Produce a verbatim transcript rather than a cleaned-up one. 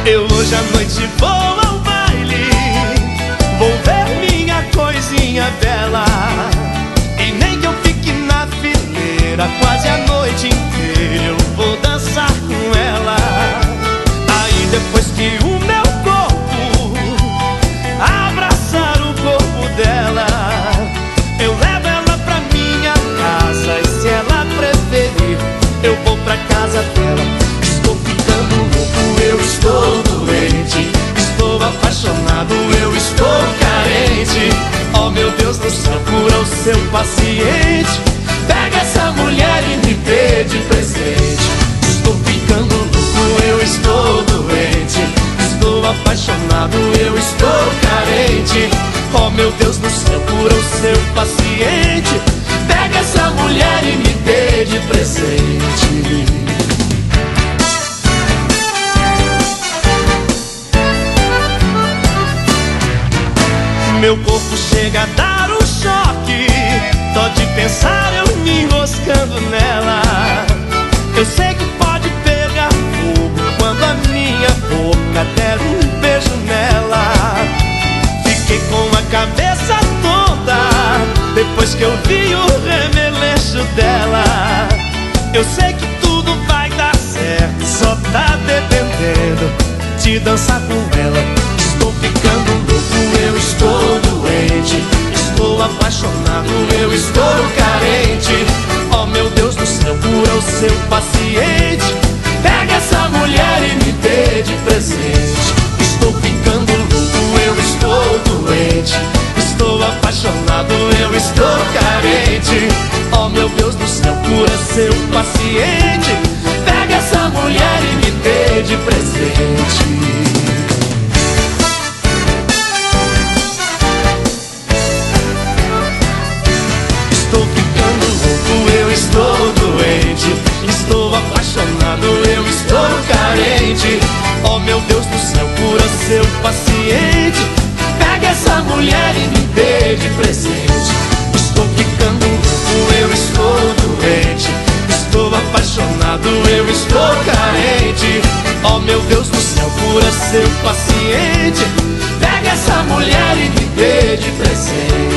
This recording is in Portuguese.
Eu hoje à noite vou ao baile, vou ver minha coisinha bela. E nem que eu fique na fileira quase a noite inteira, eu vou dançar com ela. Aí depois que o meu corpo abraçar o corpo dela, eu levo ela pra minha casa. E se ela preferir, eu vou pra casa dela. Estou ficando louco, eu estou doente, estou apaixonado, eu estou carente. Oh meu Deus do céu, cura o seu paciente, pega essa mulher e me dê de presente. Estou ficando louco, eu estou doente, estou apaixonado, eu estou carente. Oh meu Deus do céu, cura o seu paciente, pega essa mulher e me dê de presente. Meu corpo chega a dar um choque, só de pensar eu me enroscando nela. Eu sei que pode pegar fogo quando a minha boca der um beijo nela. Fiquei com a cabeça toda depois que eu vi o remeleixo dela. Eu sei que tudo vai dar certo, só tá dependendo de dançar com ela. Estou ficando louco, eu estou doente, estou apaixonado, eu estou carente. Oh meu Deus do céu, cura o seu paciente, pega essa mulher e me dê de presente. Estou ficando louco, eu estou doente, estou apaixonado, eu estou carente. Oh meu Deus do céu, cura seu paciente, pega essa mulher e me dê de presente. Estou ficando louco, eu estou doente, estou apaixonado, eu estou carente. Oh meu Deus do céu, cura seu paciente, pega essa mulher e me dê de presente. Estou ficando louco, eu estou doente, estou apaixonado, eu estou carente. Oh meu Deus do céu, cura seu paciente, pega essa mulher e me dê de presente.